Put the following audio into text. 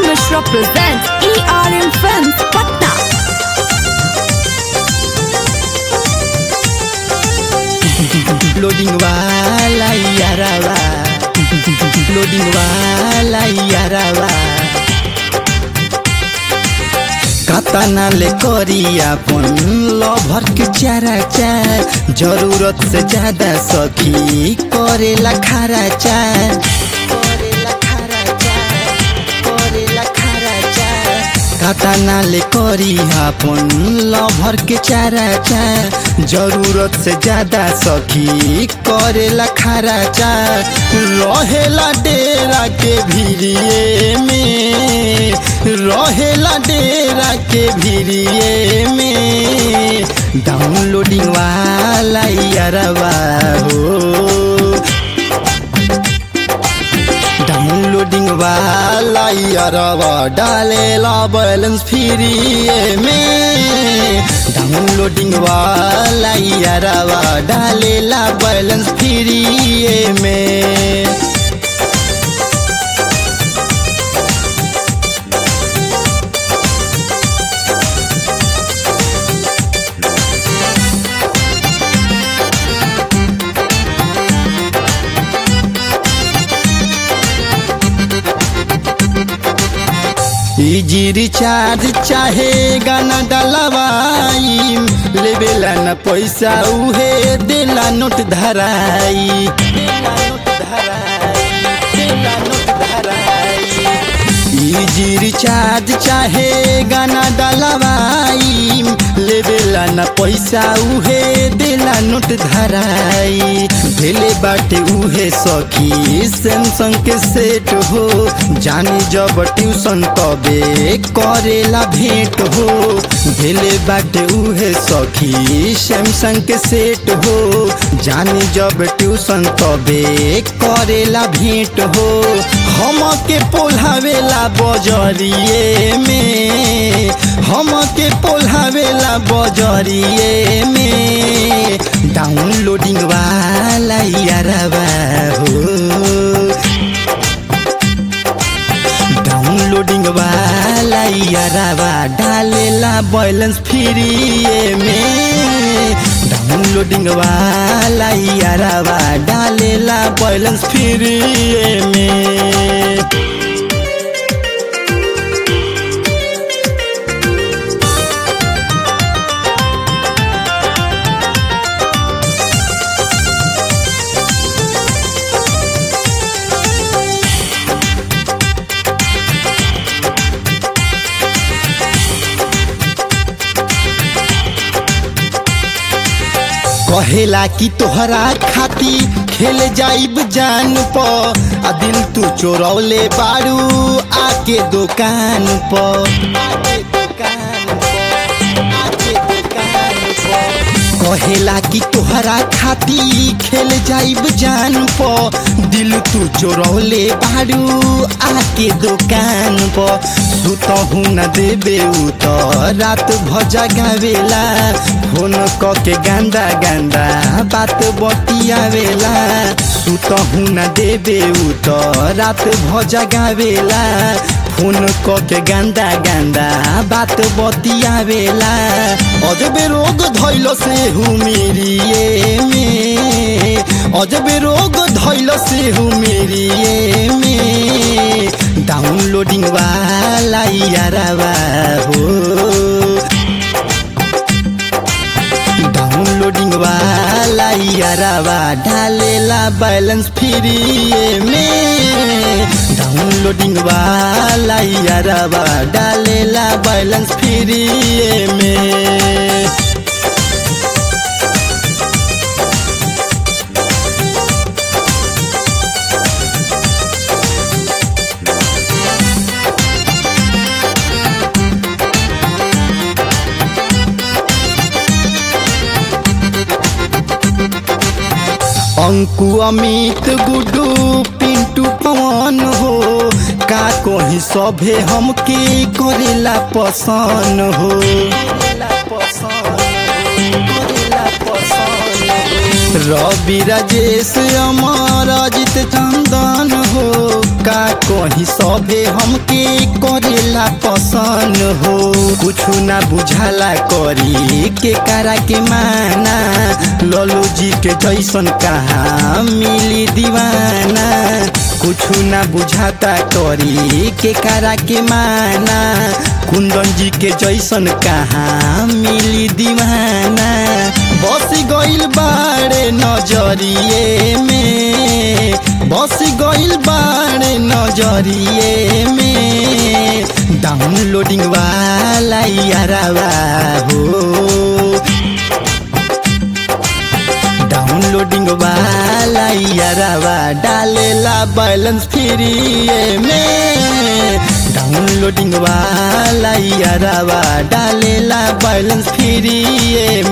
Mishra presents ERM Films, Patna. Loading wala yarawa, loading wala yarawa. कतना ले करिया पन लभर के चारा चार जरूरत से ज्यादा सखी करेला खारा चार कतना ले करिया पन लभर के चारा चार जरूरत से ज्यादा सखी करेला खारा चार रहेला डेरा के भिड़िए में रहेला डेरा के भिड़िए में डाउनलोडिंग वाला यारवा हो डाउनलोडिंग वाला यारवा डालेला बैलेंस फ्री में डाउनलोडिंग वाला यारवा डालेला बैलेंस फ्री में इजी रिचार्ज चाहे गाना डलवाई लेवेला न पैसा उहे देला नोट धराई इजी रिचार्ज चाहे गाना डलवाई लेवेला न पैसा उहे देला नोट धराई भेले बाटे उहे सखी सैमसंग के सेट हो जानी जब ट्यूशन तबे करेला भेंट हो भेले बाटे उहे सखी सैमसंग के सेट हो जानी जब ट्यूशन तबे करेला भेंट हो हम के पोल्हावेला बजरिए में हम के पोल्हावेला बजरिए में डाउनलोडिंग वाला यारवा हो डाउनलोडिंग वाला यारवा डालेला बैलेंस फ्री में डाउनलोडिंग वाला यारवा डालेला बैलेंस फ्री में कहेला कि तोहरा खाती खेल जाइब जान प आ दिल तू चोरौले बारू आके दुकान प कहेला कि तोहरा खाती खेल जाइब जान प दिल तू चोरौले बारू आके दुकान प सुतहु न देबे उ तो रात भजा गावेला फोन क के गांदा गांदा बात बतियावेला सुतहु न देबे उ तो रात भजा गावेला फोन क के गांदा गांदा बात बतियावेला अजबे रोग धैल से हुमेरिए में अजबे रोग धैल से हुमेरिए में डाउनलोडिंग वाला यारवा हो डाउनलोडिंग वाला यारवा डालेला बैलेंस फ्री में डाउनलोडिंग वाला यारवा डालेला बैलेंस फ्री में अंकु अमित गुड्डू पिंटू पवन हो का कहीं सभे हमके करेला पसंद हो रवि राजेश अमर अजित चंदन हो का कहीं सभे हमके करेला पसंद हो कुछ ना बुझाला करी के करा के माना लल्लू जी के जैसन कहाँ मिली दीवाना कुछ ना बुझाता करी के करा के माना कुंदन जी के जैसन कहाँ मिली दीवाना बस गइल बाड़े नजरिए में बस गइल बाड़े नजरिए में डाउनलोडिंग वाला यारावा हो डाउनलोडिंग वाला यारावा डालेला बैलेंस फ्री में डाउनलोडिंग वाला यारावा डालेला बैलेंस फ्री